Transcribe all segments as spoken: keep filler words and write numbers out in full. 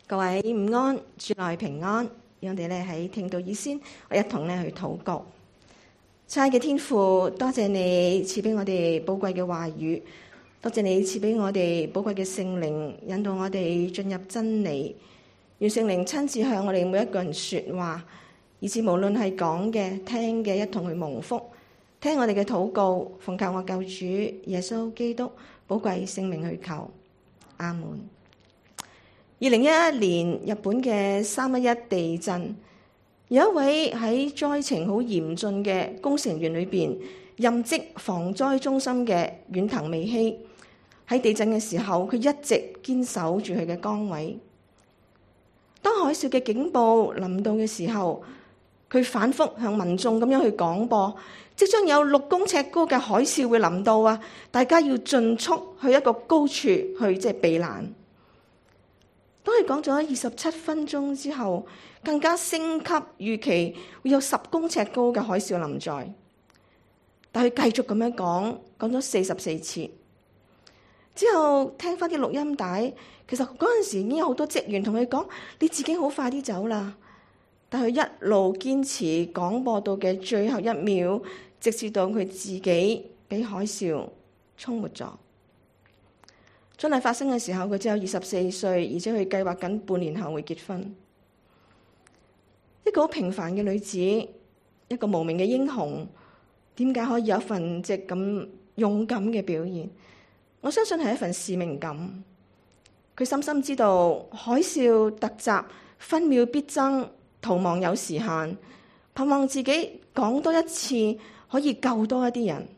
各位午安，主內平安。讓我哋咧喺聽道以先，我一同咧去禱告。親愛嘅天父，多謝你賜俾我哋寶貴嘅話語，多謝你賜俾我哋寶貴嘅聖靈，引導我哋進入真理。願聖靈親自向我哋每一個人說話，以致無論係講嘅、聽嘅，一同去蒙福。聽我哋嘅禱告，奉靠我救主耶穌基督寶貴聖名去求，阿門。二零一一年日本嘅三一一地震，有一位喺災情好嚴峻嘅工程員裏邊任職防災中心嘅遠藤美希，喺地震嘅時候，佢一直堅守住佢嘅崗位。當海嘯嘅警報臨到嘅時候，佢反覆向民眾咁樣去廣播，即將有六公尺高嘅海嘯會臨到啊！大家要盡速去一個高處去即係避難。當佢講咗二十七分鐘之後，更加升級預期會有十公尺高嘅海嘯臨在。但佢繼續咁樣講，講咗四十四次之後，聽翻啲錄音帶，其實嗰陣時已經有好多職員同佢講：你自己好快啲走啦！但佢一路堅持廣播到嘅最後一秒，直至到佢自己俾海嘯沖沒咗。真係發生嘅時候，佢只有二十四歲，而且佢計劃緊半年後會結婚。一個好平凡嘅女子，一個無名嘅英雄，點解可以有一份即咁勇敢嘅表現？我相信係一份使命感。佢深深知道海嘯突襲，分秒必爭，逃亡有時限，盼望自己講多一次，可以救多一啲人。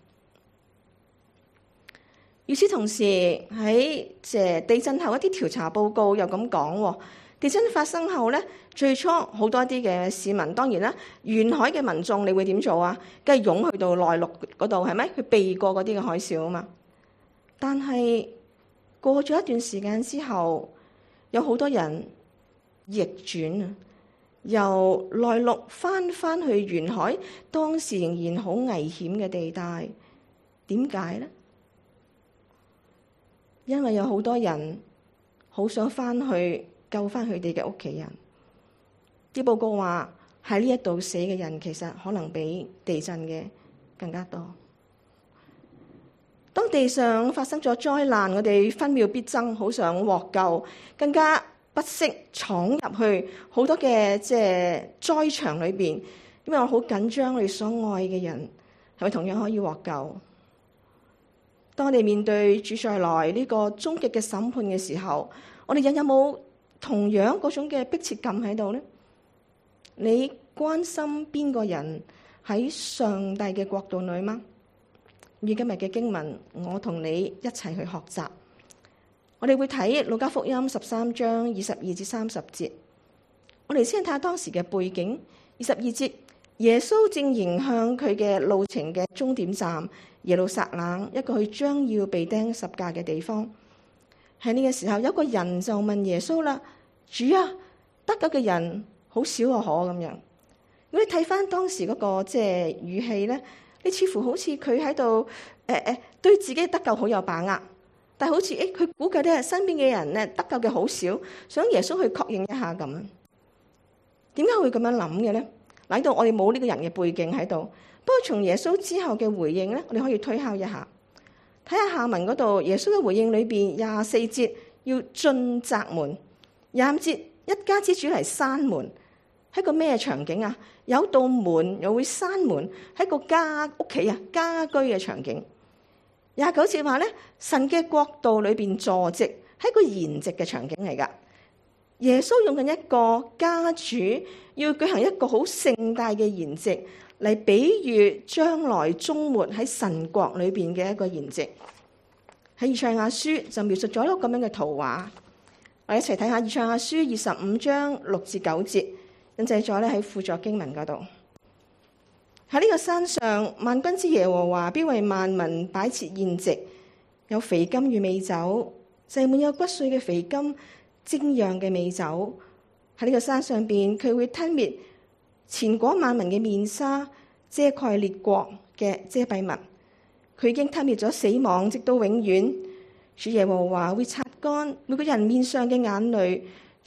與此同時，喺即地震後一啲調查報告又咁講，地震發生後咧，最初好多啲嘅市民，當然啦，沿海嘅民眾，你會點做啊？梗係湧去到內陸嗰度，係咪？去避過嗰啲嘅海嘯啊嘛。但係過咗一段時間之後，有好多人逆轉啊，由內陸翻翻去沿海，當時仍然好危險嘅地帶。點解咧？因為有好多人好想翻去救翻佢哋嘅屋企人。啲報告話喺呢一度死嘅人，其實可能比地震嘅更加多。當地上發生咗災難，我哋分秒必爭，好想獲救，更加不惜闖入去好多嘅即係災場裏邊，因為我好緊張我哋所愛嘅人係咪同樣可以獲救？當我哋面對主再來呢個終極嘅審判嘅時候，我哋人有冇同樣嗰種嘅迫切感喺度呢？你關心邊個人喺上帝嘅國度裏嗎？以今日嘅經文，我同你一齊去學習。我哋會睇路加福音十三章二十二至三十節。我哋先睇下當時嘅背景。二十二節，耶穌正迎向佢嘅路程嘅終點站耶路撒冷，一個佢將要被釘十架嘅地方。喺呢個時候，有個人就問耶穌啦：主啊，得救嘅人好少啊，可咁樣。如果你睇翻當時嗰個即係語氣咧，你似乎好似佢喺度誒誒，對自己得救好有把握，但係好似誒佢估計咧身邊嘅人咧得救嘅好少，想耶穌去確認一下咁。點解會咁樣諗嘅咧？喺度我哋冇呢個人嘅背景喺度，不過從耶穌之後嘅回應咧，我哋可以推敲一下，睇下下文嗰度耶穌嘅回應裏邊，廿四節要進窄門，廿五節一家之主嚟閂門，係個咩場景啊？有道門又會閂門，係個家屋企啊家居嘅場景。廿九節話咧，神嘅國度裏邊坐席，係個筵席嘅場景嚟噶。耶穌用緊一個家主要舉行一個好盛大嘅筵席嚟比喻將來終末喺神國裏邊嘅一個筵席。喺以賽亞書就描述咗一個咁樣嘅圖畫，我哋一齊睇下以賽亞書二十五章六至九節，印製咗咧喺輔助經文嗰度。喺呢個山上，萬軍之耶和華必為萬民擺設筵席，有肥甘與美酒，盛滿有骨髓嘅肥甘，精釀嘅美酒。喺呢個山上邊，佢會吞滅前果萬民嘅面紗，遮蓋列國嘅遮蔽物。佢已經吞滅咗死亡，直到永遠。主耶和華會擦乾每個人面上嘅眼淚，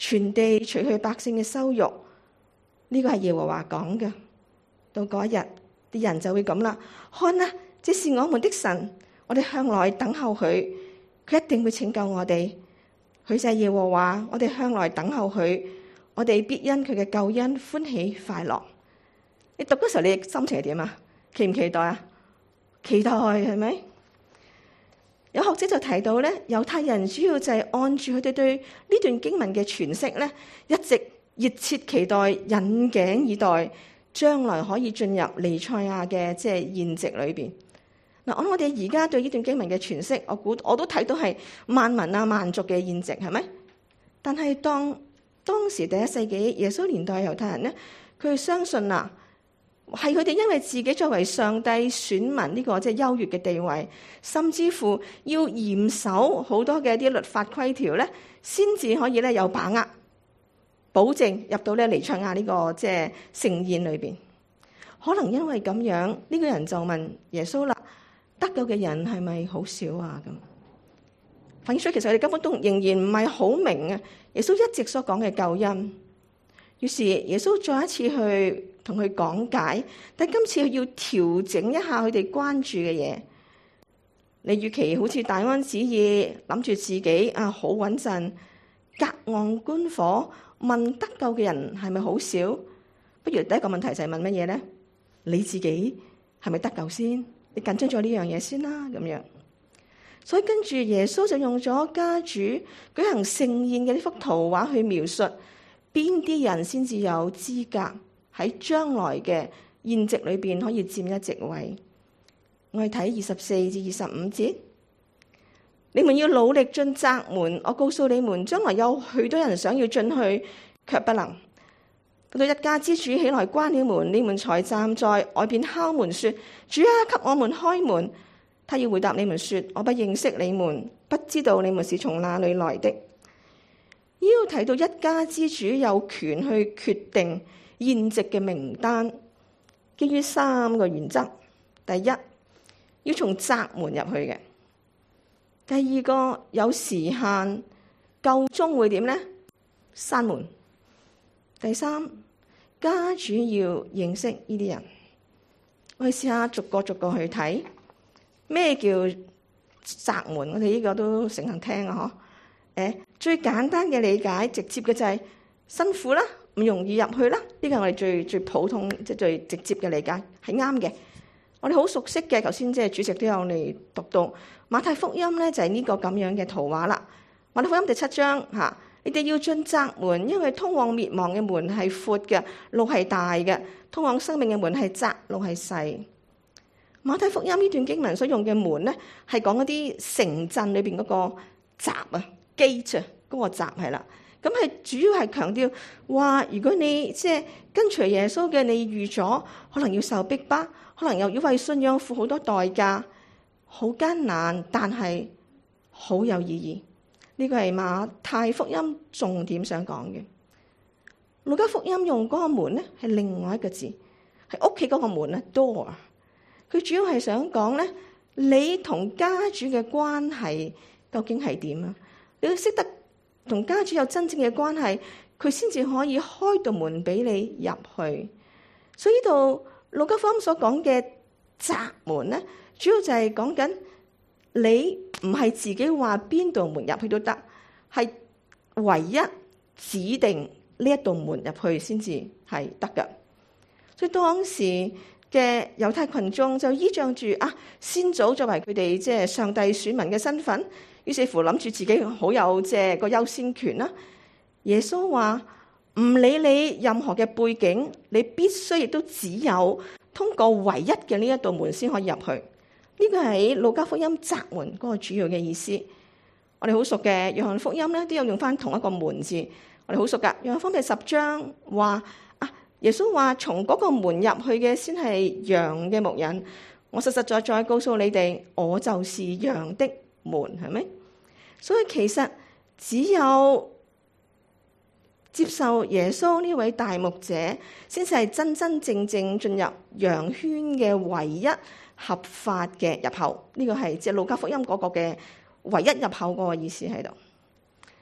全地除去百姓嘅羞辱。呢個係耶和華講嘅。到嗰一日，啲人就會咁啦。看啦，這是我們的神，我哋向來等候佢，佢一定會拯救我哋。佢就係耶和華，我哋向來等候佢，我哋必因佢嘅救恩歡喜快樂。你讀嗰時候，你心情係點啊？期唔期待啊？期待係咪？有學者就提到咧，猶太人主要就係按住佢哋對呢段經文嘅詮釋咧，一直熱切期待、引頸以待，將來可以進入彌賽亞嘅即係宴席裏邊。嗱，我我哋而家對呢段經文嘅詮釋，我估我都睇到係萬民啊、萬族嘅宴席，係咪？但係當當時第一世紀耶穌年代嘅猶太人咧，佢哋相信啊，係佢哋因為自己作為上帝選民呢個即係優越嘅地位，甚至乎要嚴守好多嘅一啲律法規條咧，先至可以咧有把握，保證入到咧彌賽亞呢個即係盛宴裏邊。可能因為咁樣，呢、這個人就問耶穌啦：得救嘅人係咪好少啊？咁，反映出其實我哋根本都仍然唔係好明啊！耶穌一直所講嘅救恩。於是耶穌再一次去同佢講解，但今次佢要調整一下佢哋關注嘅嘢。你與其好似大安旨意諗住自己啊好穩陣，隔岸觀火問得救嘅人係咪好少？不如第一個問題就係問乜嘢咧？你自己係咪得救先？你緊張咗呢樣嘢先啦，咁樣。所以跟住耶穌就用咗家主舉行盛宴嘅呢幅圖畫去描述邊啲人先至有資格喺將來嘅宴席裏邊可以佔一席位。我哋睇二十四至二十五節，你們要努力進窄門。我告訴你們，將來有許多人想要進去，卻不能。到到一家之主起來關了門，你們才站在外邊敲門說：主啊，給我們開門。他要回答你們說：我不認識你們，不知道你們是從哪裏來的。要提到一家之主有權去決定宴席嘅名單，基於三個原則：第一，要從窄門入去嘅；第二個，有時限，夠鐘會點呢？閂門；第三，家主要認識呢啲人。我哋試下逐個逐個去睇，咩叫窄門？我哋呢個都成日聽啊！嗬，誒，最簡單嘅理解，直接嘅就係辛苦啦，唔容易入去啦。呢個係我哋最最普通，即係最直接嘅理解，係啱嘅。我哋好熟悉嘅，頭先即係主席都有嚟讀到馬太福音咧，就係呢個咁樣嘅圖畫啦。馬太福音第七章嚇，你哋要進窄門，因為通往滅亡嘅門係闊嘅，路係大嘅；通往生命嘅門係窄，路係細。馬太福音呢段經文所用嘅門咧，係講一啲城鎮裏邊嗰個閘啊，gate 啊，嗰個閘係啦。咁係主要係強調話，如果你即係跟隨耶穌嘅，你預咗可能要受逼迫，可能又要為信仰付好多代價，好艱難，但係好有意義。呢個係馬太福音重點想講嘅。路加福音用嗰個門咧係另外一個字，係屋企嗰個門咧 door。佢主要係想講咧，你同家主嘅關係究竟係點啊？你要識得同家主有真正嘅關係，佢先至可以開道門俾你入去。所以呢度路加福音所講嘅窄門咧，主要就係講緊你唔係自己話邊道門入去都得，係唯一指定呢一道門入去先至係得㗎。所以當時嘅猶太群眾就依仗住啊先祖作為佢哋即係上帝選民嘅身份，於是乎諗住自己好有即係個優先權啦。耶穌話唔理你任何嘅背景，你必須亦都只有通過唯一嘅呢一道門先可以入去。呢個係路加福音窄門嗰個主要嘅意思。我哋好熟嘅約翰福音咧，都有用翻同一個門字。我哋好熟噶，約翰福音第十章話。耶穌話：從嗰個門入去嘅先係羊嘅牧人。我實實在在告訴你哋，我就是羊的門，係咪？所以其實只有接受耶穌呢位大牧者，先至係真真正正進入羊圈嘅唯一合法嘅入口。呢個係即係路加福音嗰個嘅唯一入口嗰個意思喺度。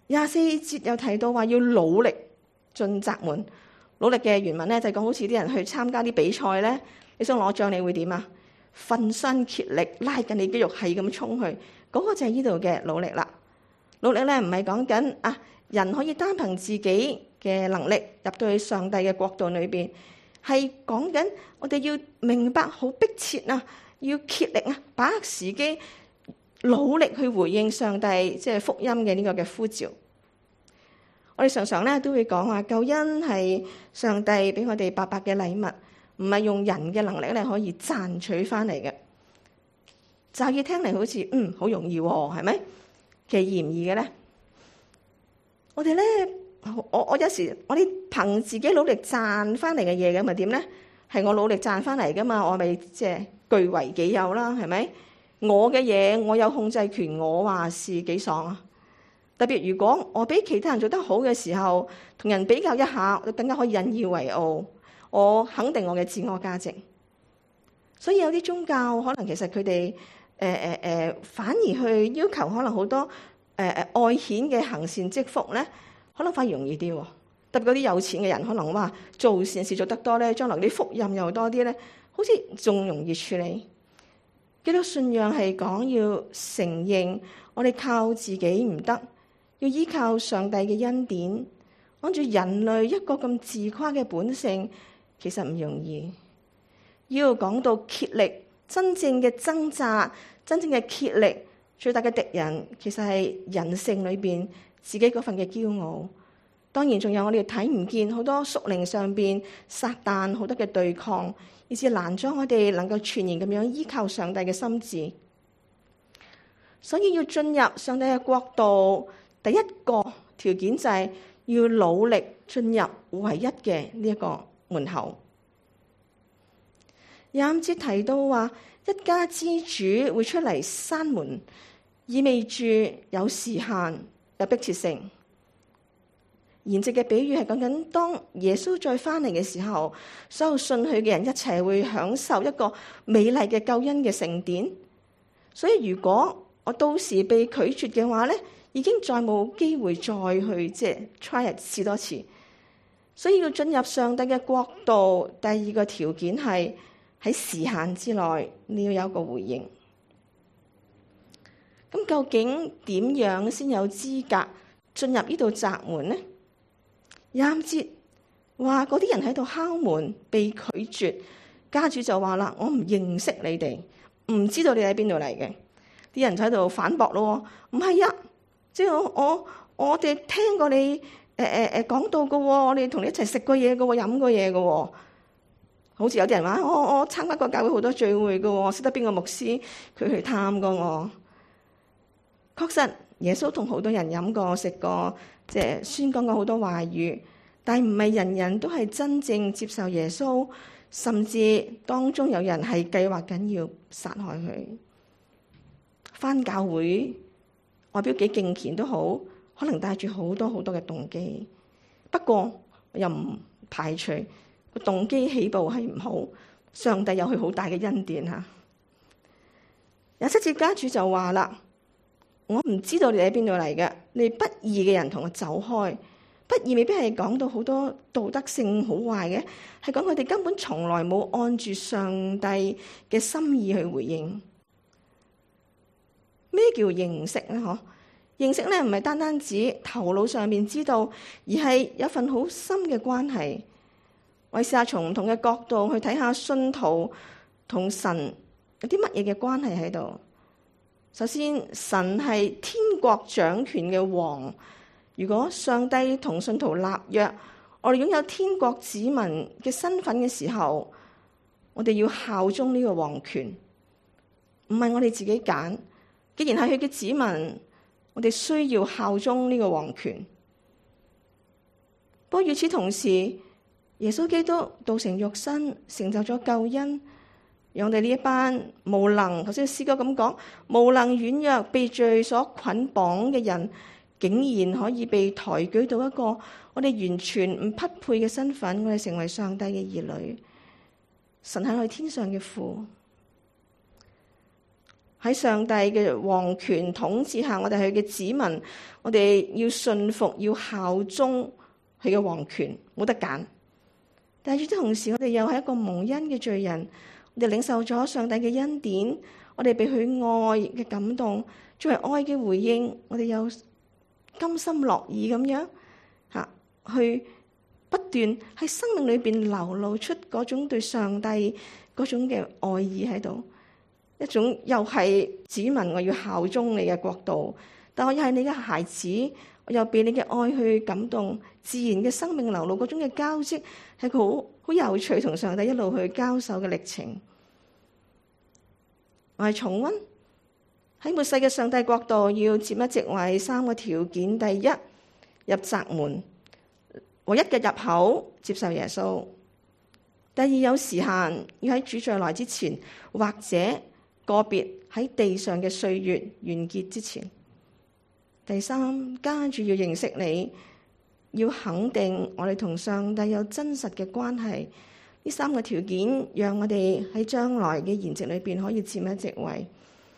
廿四節又提到話要努力進窄門。努力嘅原文咧就講好似啲人去參加啲比賽咧，你想攞獎你會點啊？奮身竭力拉緊你肌肉係咁衝去，嗰、那個就係呢度嘅努力啦。努力咧唔係講緊啊人可以單憑自己嘅能力入到去上帝嘅國度裏邊，係講緊我哋要明白好迫切啊，要竭力啊，把握時機，努力去回應上帝即係福音嘅呢個嘅呼召。我哋常常咧都會講話救恩係上帝俾我哋白白嘅禮物，唔係用人嘅能力咧可以賺取翻嚟嘅。乍耳聽嚟好似嗯好容易喎，係咪？其實易唔易嘅咧？我哋咧，我我有時我哋憑自己努力賺翻嚟嘅嘢嘅，咪點咧？係我努力賺翻嚟噶嘛，我咪即係據為己有啦，係咪？我嘅嘢我有控制權，我話事幾爽啊！特別如果我比其他人做得好嘅時候，同人比較一下，我更加可以引以為傲。我肯定我嘅自我價值。所以有啲宗教可能其實佢哋誒誒誒，反而去要求可能好多誒誒、呃、外顯嘅行善積福咧，可能反而容易啲。特別嗰啲有錢嘅人，可能話做善事做得多咧，將來啲福蔭又多啲咧，好似仲容易處理。基督信仰係講要承認我哋靠自己唔得。要依靠上帝嘅恩典，按住人類一個咁自誇嘅本性，其實唔容易。要講到竭力，真正嘅掙扎，真正嘅竭力，最大嘅敵人其實係人性裏邊自己嗰份嘅驕傲。當然仲有我哋睇唔見好多屬靈上邊撒旦好多嘅對抗，以致難咗我哋能夠全然咁樣依靠上帝嘅心志。所以要進入上帝嘅國度，第一個條件就係要努力進入唯一嘅呢一個門口。廿五節提到話，一家之主會出嚟閂門，意味住有時限、有迫切性。筵席嘅比喻係講緊當耶穌再翻嚟嘅時候，所有信佢嘅人一齊會享受一個美麗嘅救恩嘅盛典。所以如果我到時被拒絕嘅話咧，已經再冇機會再去即係 try 試多次。所以要進入上帝嘅國度，第二個條件係喺時限之內，你要有一個回應。咁究竟點樣先有資格進入呢度窄門呢？廿五節話嗰啲人喺度敲門被拒絕，家主就話啦：我唔認識你哋，唔知道你喺邊度嚟嘅。啲人就喺度反駁咯，唔係啊，即係我我我哋聽過你誒誒誒講到嘅，我哋同你一齊食過嘢嘅，飲過嘢嘅。好似有啲人話：我我參加過教會好多聚會嘅，我識得邊個牧師，佢去探過我。確實，耶穌同好多人飲過、食過，即係宣講過好多話語，但係唔係人人都係真正接受耶穌，甚至當中有人係計劃緊要殺害佢。返教會外表幾敬虔都好，可能帶住好多好多嘅動機。不過又唔排除個動機起步係唔好，上帝有佢好大嘅恩典吓。廿七節家主就話啦：我唔知道你喺邊度嚟嘅，你不義嘅人同我走開。不義未必係講到好多道德性好壞嘅，係講佢哋根本從來冇按住上帝嘅心意去回應。咩叫認識咧？嗬，認識咧唔係單單指頭腦上面知道，而係有份好深嘅關係。我試下從唔同嘅角度去睇下信徒同神有啲乜嘢嘅關係喺度。首先，神係天國掌權嘅王。如果上帝同信徒立約，我哋擁有天國子民嘅身份嘅時候，我哋要效忠呢個王權，唔係我哋自己揀。既然係佢嘅子民，我哋需要效忠呢個王權。不過與此同時，耶穌基督道成肉身，成就咗救恩，讓我哋呢一班無能，頭先詩歌咁講，無能軟弱、被罪所捆綁嘅人，竟然可以被抬舉到一個我哋完全唔匹配嘅身份，我哋成為上帝嘅兒女。神係我哋天上嘅父。 喺上帝嘅皇權統治下，我哋係佢嘅子民，我哋要信服，要效忠佢嘅皇權，冇得揀。但係與此同時，我哋又係一個蒙恩嘅罪人，我哋領受咗上帝嘅恩典，我哋被佢愛嘅感動，作為愛嘅回應，我哋又甘心樂意咁樣吓去不斷喺生命裏邊流露出嗰種對上帝嗰種嘅愛意喺度，一種又係子民，我要效忠你嘅國度，但我又係你嘅孩子，我又被你嘅愛去感動，自然嘅生命流露嗰種嘅交織，係個好好有趣同上帝一路去交手嘅歷程。我係重溫喺末世嘅上帝國度，要佔一席位，三個條件：第一，入窄門，唯一嘅入口接受耶穌；第二，有時限，要喺主再來之前，或者個別喺地上嘅歲月完結之前；第三，家住要認識你，要肯定我哋同上帝有真實嘅關係。呢三個條件，讓我哋喺將來嘅筵席裏邊可以佔一席位。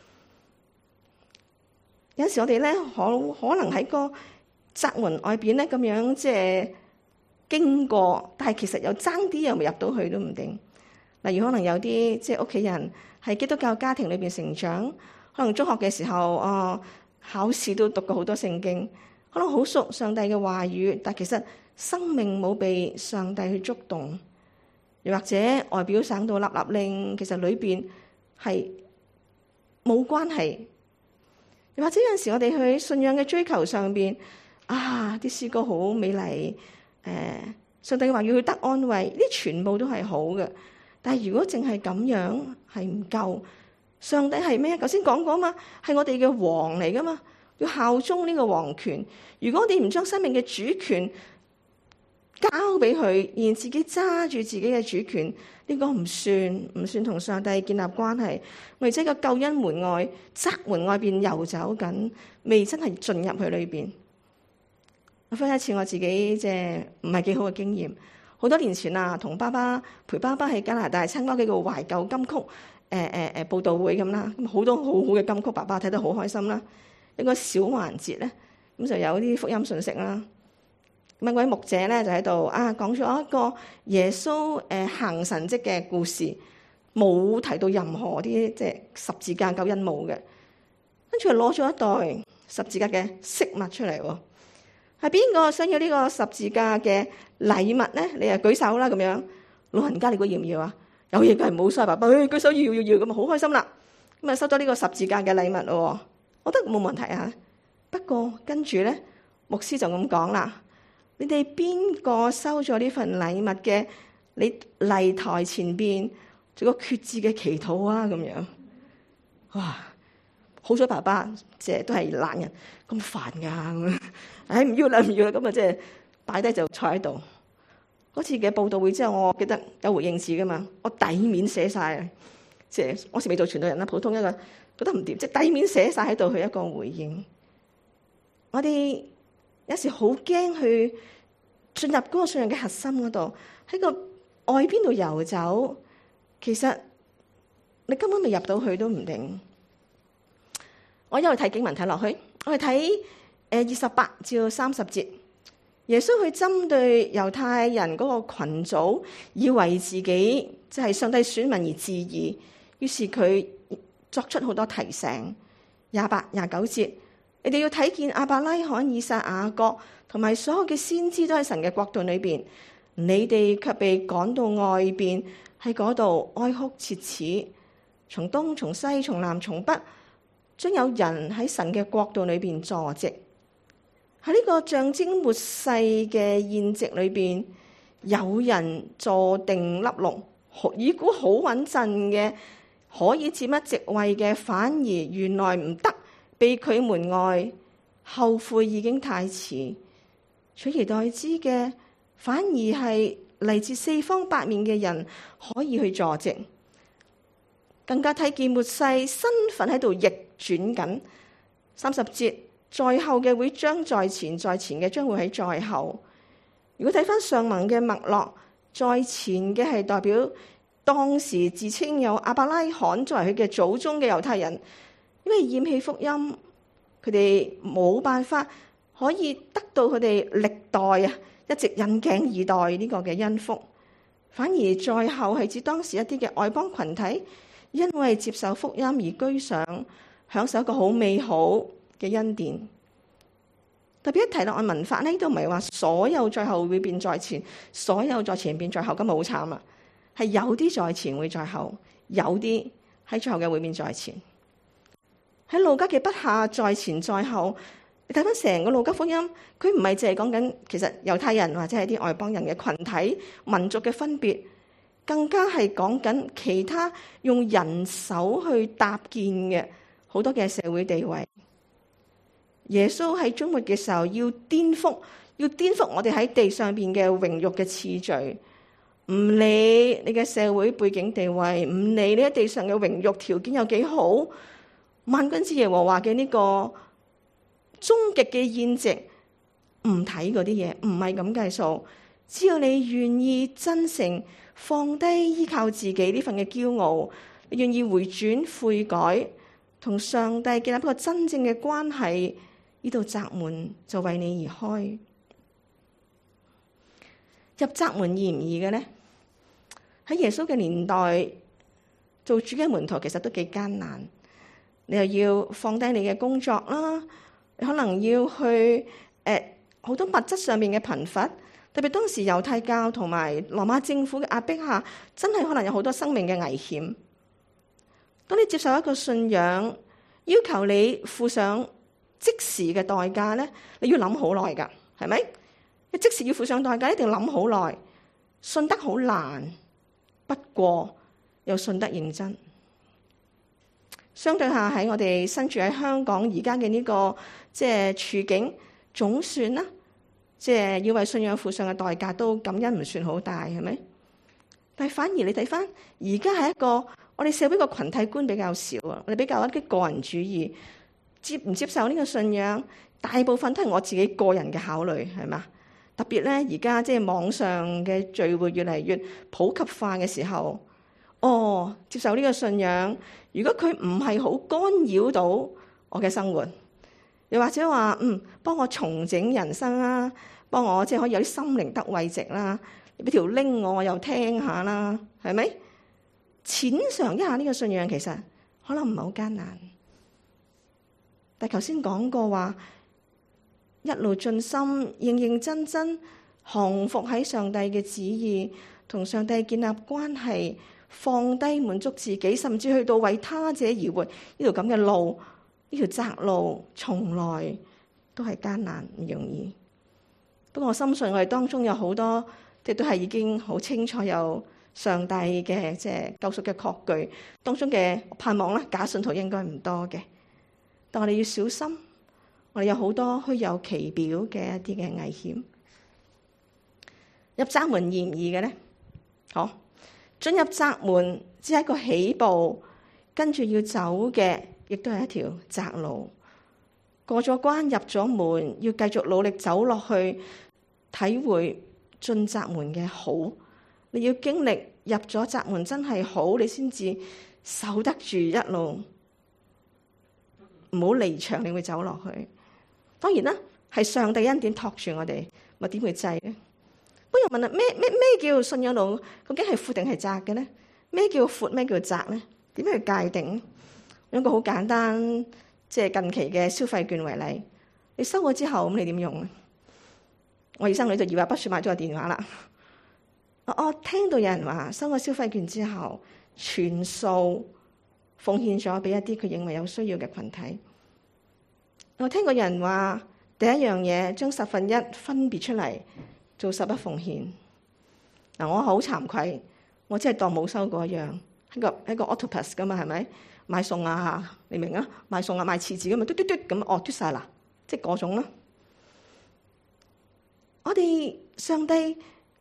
有時我哋咧可可能喺個窄門外邊咧咁樣即係經過，但係其實又爭啲又未入到去都唔定。例如可能有啲即係屋企人係基督教家庭裏邊成長，可能中學嘅時候啊考試都讀過好多聖經，可能好熟上帝嘅話語，但其實生命冇被上帝去觸動。又或者外表省到立立令，其實裏邊係冇關係。又或者有陣時我哋去信仰嘅追求上邊，啊啲詩歌好美麗，誒、呃、上帝話要去得安慰，呢全部都係好嘅。但係如果淨係咁樣係唔夠，上帝係咩？頭先講過嘛，係我哋嘅王嚟噶嘛，要效忠呢個王權。如果我哋唔將生命嘅主權交俾佢，然自己揸住自己嘅主權，呢個唔算唔算同上帝建立關係。我哋喺個救恩門外、窄門外邊遊走緊，未真係進入去裏邊。我分享一次我自己即係唔係幾好嘅經驗。好多年前啊，同爸爸陪爸爸喺加拿大參加幾個懷舊金曲誒誒誒佈道會咁啦，咁好多好好嘅金曲，爸爸睇得好開心啦。一個小環節咧，咁就有啲福音信息啦。咁啊，位牧者咧就喺度啊，講咗一個耶穌誒行神蹟嘅故事，冇提到任何啲即係十字架救恩冇嘅。跟住攞咗一袋十字架嘅飾物出嚟喎，係邊個想要呢個十字架嘅禮物咧？你啊舉手啦咁樣，老人家你估要唔要啊？有嘢梗係冇晒，爸爸，舉手要要要，咁啊好開心啦！咁啊收咗呢個十字架嘅禮物咯，我覺得冇問題啊。不過跟住咧，牧師就咁講啦。你哋邊個收咗呢份禮物嘅？你禮台前邊做個決志嘅祈禱啊！咁樣，哇！好彩爸爸即係都係懶人，咁煩噶咁樣，唉唔要啦唔要啦，咁啊即係擺低就坐喺度。嗰次嘅佈道會之後，我記得有回應詞噶嘛，我底面寫晒，即係我時未做傳道人啦，普通一個覺得唔掂，即係底面寫晒喺度去一個回應。我哋有時好驚去進入嗰個信仰嘅核心嗰度，喺個外邊度遊走，其實你根本未入到去都唔定。我因為睇經文睇落去，我哋睇誒二十八至到三十節，耶穌去針對猶太人嗰個群組，以為自己即係上帝選民而自義，於是佢作出好多提醒。廿八、廿九節。你哋要睇見亞伯拉罕、以撒、雅各同埋所有嘅先知都喺神嘅國度裏邊，你哋卻被趕到外邊，喺嗰度哀哭切齒。從東、從西、從南、從北，將有人喺神嘅國度裏邊坐席。喺呢個象徵末世嘅宴席裏邊，有人坐定粒六，以估好穩陣嘅，可以佔一席位嘅，反而原來唔得。被拒門外，後悔已經太遲，取而代之嘅反而係嚟自四方八面嘅人可以去坐席，更加睇見末世身份喺度逆轉緊。三十節，在後嘅會將在前，在前嘅將會喺在後。如果睇翻上文嘅脈絡，在前嘅係代表當時自稱有亞伯拉罕作為佢嘅祖宗嘅猶太人，因為厭棄福音，佢哋冇辦法可以得到佢哋歷代啊一直引頸以待呢個嘅恩福，反而在後係指當時一啲嘅外邦群體，因為接受福音而居上，享受一個好美好嘅恩典。特別一提到按文法呢，都唔係話所有在後會變在前，所有在前變在後，咁咪好慘啊！係有啲在前會在後，有啲喺最後嘅會變在前。喺路加嘅筆下，在前在後，你睇翻成個路加福音，佢唔係淨係講緊其實猶太人或者係啲外邦人嘅群體民族嘅分別，更加係講緊其他用人手去搭建嘅好多嘅社會地位。耶穌喺終末嘅時候要顛覆，要顛覆我哋喺地上邊嘅榮辱嘅次序。唔理你嘅社會背景地位，唔理你喺地上嘅榮辱條件有幾好，萬軍之耶和華嘅呢個終極嘅宴席，唔睇嗰啲嘢，唔係咁計數。只要你願意真誠放低依靠自己呢份嘅驕傲，你願意回轉悔改，同上帝建立一個真正嘅關係，呢度窄門就為你而開。入窄門易唔易嘅呢？喺耶穌嘅年代做主嘅門徒其實都幾艱難，你又要放低你嘅工作啦，你可能要去誒好多物質上面嘅貧乏，特別當時猶太教同埋羅馬政府嘅壓迫下，真係可能有好多生命嘅危險。當你接受一個信仰，要求你付上即時嘅代價咧，你要諗好耐㗎，係咪？你即時要付上代價，一定要諗好耐，信得好難。不過又信得認真。相對下喺我哋身處喺香港而家嘅呢個即係處境，總算啦，即係要為信仰付上嘅代價都感恩唔算好大，係咪？但係反而你睇翻而家係一個我哋社會個群體觀比較少啊，我哋比較一啲個人主義，接唔接受呢個信仰，大部分都係我自己個人嘅考慮，係嘛？特別咧，而家即係網上嘅聚會越嚟越普及化嘅時候，哦，接受呢個信仰，如果佢唔係好干擾到我嘅生活，又或者話嗯，幫我重整人生啦，幫我即係可以有啲心靈得慰藉啦，你俾條 link 我，我又聽下啦，係咪？淺嘗一下呢個信仰，其實可能唔係好艱難。但係頭先講過話，一路盡心認認真真降服喺上帝嘅旨意，同上帝建立關係，放低滿足自己，甚至去到為他者而活，呢條咁嘅路，呢條窄路從來都係艱難唔容易。不過我深信我哋當中有好多，即都係已經好清楚有上帝嘅即係救贖嘅確據，當中嘅盼望啦，假信徒應該唔多嘅，但我哋要小心。我哋有好多虛有其表嘅一啲嘅危險。入窄門易唔易嘅咧？好，進入窄門只係一個起步，跟住要走嘅亦都係一條窄路。過咗關，入咗門，要繼續努力走落去，體會進窄門嘅好。你要經歷入咗窄門真係好，你先至守得住一路，唔好離場，你會走落去。當然啦，係上帝恩典托住我哋，咪點會制咧？不如問啦，咩咩咩叫信仰路？究竟係闊定係窄嘅咧？咩叫闊？咩叫窄咧？點樣去界定？用一個好簡單，即係近期嘅消費券為例，你收咗之後咁，你點用咧？我二生女就二話不說買咗個電話啦。我我聽到有人話收咗消費券之後，全數奉獻咗俾一啲佢認為有需要嘅群體。我聽過人話，第一樣嘢將十分一分別出嚟做十一奉獻。嗱，我好慚愧，我真係當冇收過一樣，一個一個 octopus 噶嘛，係咪買餸啊？你明啊？買餸啊，買廁紙噶嘛，嘟嘟嘟咁，哦，嘟晒啦，即係嗰種啦。我哋上帝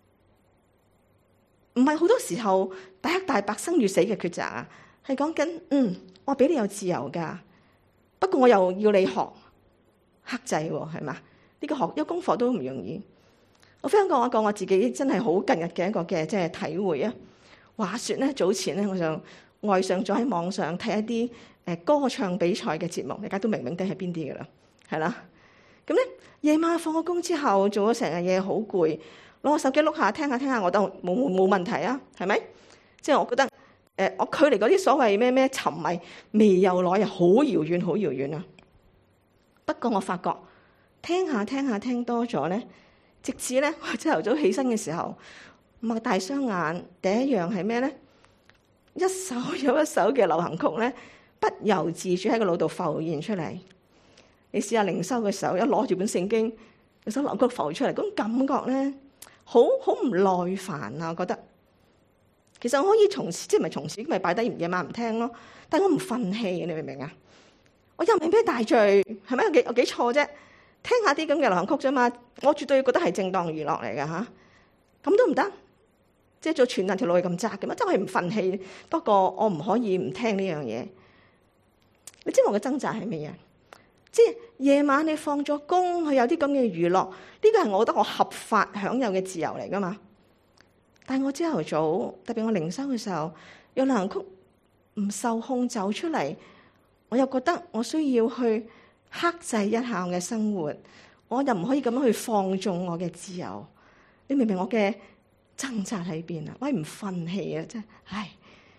唔係好多時候大黑大白生與死嘅抉擇啊，係講緊嗯，我俾你有自由噶，不過我又要你學。克制喎，係嘛？呢個學一功課都唔容易。我分享過一個我自己真係好近日嘅一個嘅即係體會啊。 話說咧，早前咧我就愛上咗喺網上睇一啲誒歌唱比賽嘅節目，大家都明明啲係邊啲噶啦，係啦。咁咧夜晚放咗工之後，做咗成日嘢好攰，攞個手機碌下聽下聽下，我都冇冇冇問題啊，係咪？即係我覺得誒，我距離嗰啲所謂咩咩沉迷未有來啊，好遙遠好遙遠啊。不過我發覺聽下聽下聽多咗咧，直至咧我朝頭早起身嘅時候，擘大雙眼，第一樣係咩咧？一首又一首嘅流行曲咧，不由自主喺個腦度浮現出嚟。你試下靈修嘅時候，一攞住本聖經，有首流行曲浮出嚟，嗰種感覺咧，好好唔耐煩啊！我覺得，其實我可以從此，即係唔係從此，咪擺低夜晚唔聽咯。但係我唔憤氣，你明唔明啊？我又唔係咩大罪，係咪有幾有幾錯啫？聽下啲咁嘅流行曲啫嘛，我絕對覺得係正當娛樂嚟㗎吓，咁都唔得。即係做全能條路係咁窄嘅嘛，真係唔憤氣。不過我唔可以唔聽呢樣嘢。你知我嘅掙扎係咩嘢？即係夜晚你放咗工，佢有啲咁嘅娛樂，呢個係我覺得我合法享有嘅自由嚟噶嘛。但係我朝頭早，特別我靈修嘅時候，有流行曲唔受控走出嚟，我又覺得我需要去克制一下我嘅生活，我又唔可以咁樣去放縱我嘅自由。你明唔明我嘅掙扎喺邊啊？我係唔憤氣啊！真係，唉，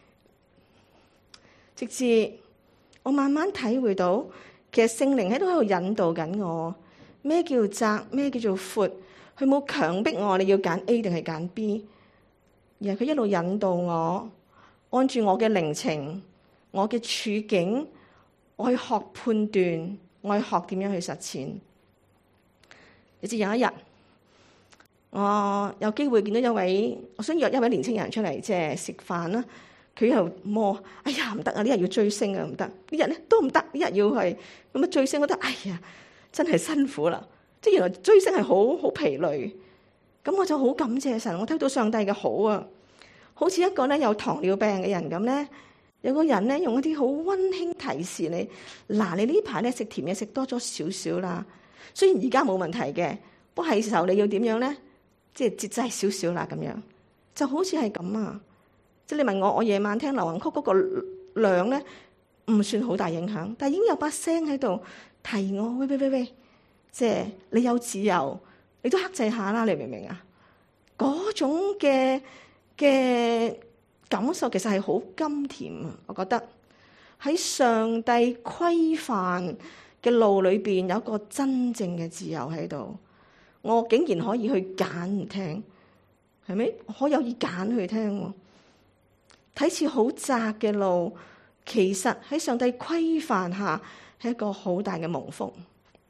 直至我慢慢體會到。其實聖靈喺度喺度引導緊我，咩叫窄，咩叫做闊，佢冇強迫我你要揀 A 定係揀 B， 而係佢一路引導我，按住我嘅靈情、我嘅處境，我去學判斷，我去學點樣去實踐。你知有一日，我有機會見到一位，我想約一位年輕人出嚟，即係食飯啦。佢又摸，哎呀唔得啊！呢日要追星啊，唔得。呢日咧都唔得，呢日要係咁啊追星，我覺得哎呀真係辛苦啦。即係原來追星係好好疲累。咁我就好感謝神，我睇到上帝嘅好啊。好似一個咧有糖尿病嘅人咁咧，有個人咧用一啲好溫馨提示你，嗱你呢排咧食甜嘢食多咗少少啦。雖然而家冇問題嘅，不過係時候你要點樣咧？即係節制少少啦咁樣，就好似係咁啊。即係你問我，我夜晚聽流行曲嗰個量咧，唔算好大影響，但係已經有把聲喺度提我，喂喂喂喂，即係你有自由，你都克制下啦，你明唔明啊？嗰種嘅嘅感受其實係好甘甜啊！我覺得喺上帝規範嘅路裏邊有一個真正嘅自由喺度，我竟然可以去揀唔聽，係咪？我可以揀去聽喎。睇似好窄嘅路，其實喺上帝規範下係一個好大嘅蒙福。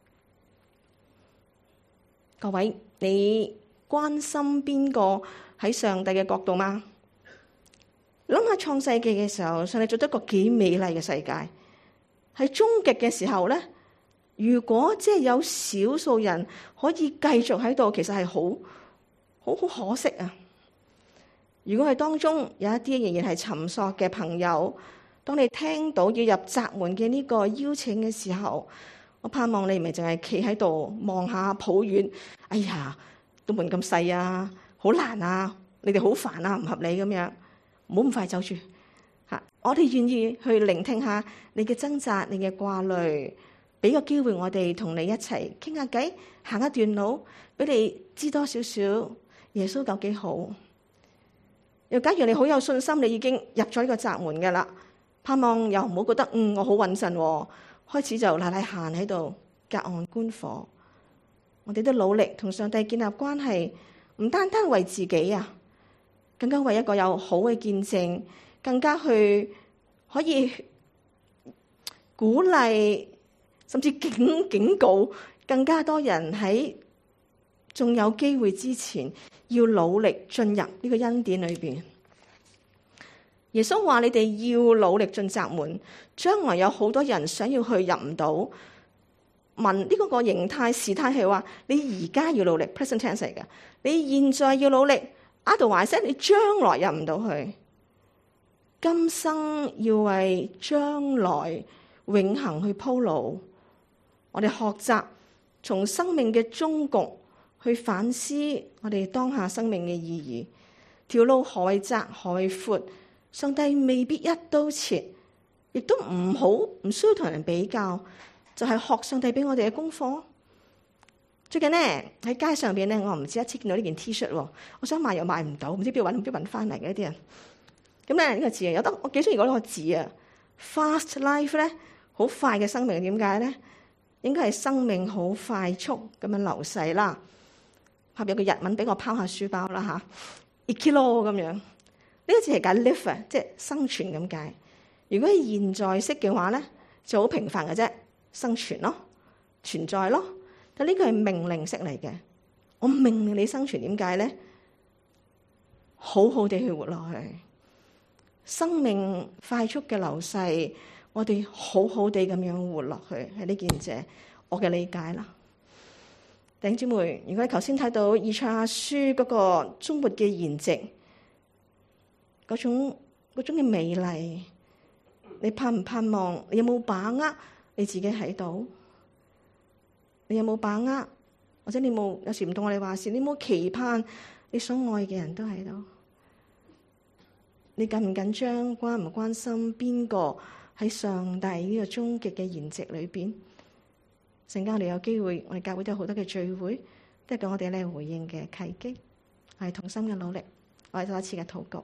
各位，你關心邊個喺上帝嘅角度嗎？諗下創世記嘅時候，上帝做咗一個幾美麗嘅世界。喺終極嘅時候咧，如果即係有少數人可以繼續喺度，其實係好好好可惜啊！如果係當中有一啲仍然係尋索嘅朋友，當你聽到要入窄門嘅呢個邀請嘅時候，我盼望你唔係淨係企喺度望下抱怨，哎呀，都門咁細啊，好難啊，你哋好煩啊，唔合理咁樣，唔好咁快走住吓。我哋願意去聆聽下你嘅掙扎，你嘅掛慮，俾個機會我哋同你一齊傾下偈，行一段路，俾你知多少少耶穌有幾好。又假如你好有信心，你已經入咗呢個窄門嘅啦，盼望又唔好覺得嗯我好穩陣，開始就賴賴閒喺度隔岸觀火。我哋都努力同上帝建立關係，唔單單為自己啊，更加為一個有好嘅見證，更加去可以鼓勵，甚至警警告更加多人喺仲有機會之前，要努力進入呢個恩典裏邊。耶穌話：你哋要努力進窄門，將來有好多人想要去入唔到。問呢個個形態時態係話，你而家要努力 present tense 嚟嘅，你現在要努力 otherwise 你將來入唔到去。今生要為將來永恆去鋪路。我哋學習從生命嘅終局去反思我哋當下生命嘅意義， 條路何為窄何為闊，上帝未必一刀切，亦都唔好唔需要同人比較，就係、是、學上帝俾我哋嘅功課。最近咧喺街上邊咧，我唔止一次見到呢件 T 恤，我想買又買唔到，唔知邊度搵，唔知搵翻嚟嘅呢啲人。咁咧呢個字啊，有得我幾中意嗰個字啊 ，fast life 咧，好快嘅生命，點解咧？應該係生命好快速咁樣流逝啦。下邊有個日文俾我拋下書包啦吓 ，ikiro 咁樣。呢、這個字係解 live 啊，即係生存咁解。如果係現在式嘅話咧，就好平凡嘅啫，生存咯，存在咯。但呢個係命令式嚟嘅，我命令你生存，點解咧？好好地去活落去，生命快速嘅流逝，我哋好好地咁樣活落去，係呢件事我嘅理解啦。弟兄姊妹，如果你頭先睇到以賽亞書嗰個終末嘅筵席，嗰種嗰種嘅美麗，你盼唔盼望？你有冇把握你自己喺度？你有冇把握？或者你冇？有時唔同我哋話事，你有冇期盼你所愛嘅人都喺度？你緊唔緊張？關唔關心邊個喺上帝呢個終極嘅筵席裏邊？陣間我哋有機會，我哋教會都有好多嘅聚會，都係對我哋咧回應嘅契機，係同心嘅努力。我哋再一次嘅禱告，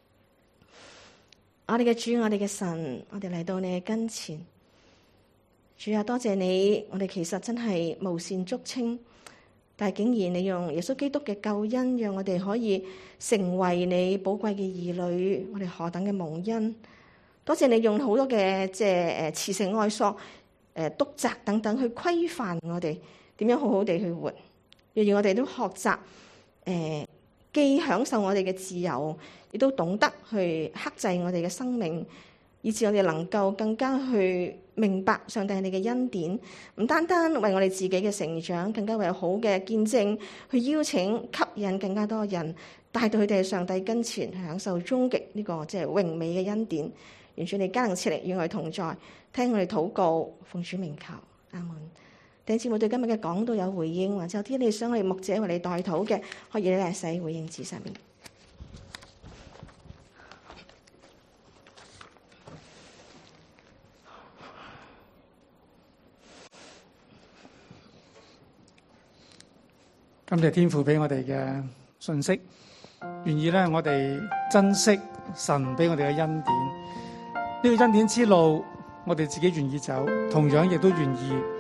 我哋嘅主，我哋嘅神，我哋嚟到你嘅跟前。主啊，多謝你，我哋其實真係無善足輕，但係竟然你用耶穌基督嘅救恩，讓我哋可以成為你寶貴嘅兒女，我哋何等嘅蒙恩！多謝你用好多嘅即係誒慈繩愛索、誒督責等等去規範我哋點樣好好地去活，讓我哋都學習誒、呃、既享受我哋嘅自由，亦都懂得去克制我哋嘅生命，以致我哋能夠更加去明白上帝你嘅恩典，唔單單為我哋自己嘅成長，更加為好嘅見證，去邀請吸引更加多人，帶到佢哋喺上帝跟前享受終極呢個即係榮美嘅恩典。願主你加能賜力與我哋同在，聽我哋禱告，奉主名求，阿門。弟兄姊妹對今日嘅講道有回應，或者有啲你想我哋牧者為你代禱嘅，可以咧寫回應紙上面。 感謝天父俾我哋嘅信息，願意咧我哋珍惜神俾我哋嘅恩典。呢個恩典之路，我哋自己願意走，同樣亦都願意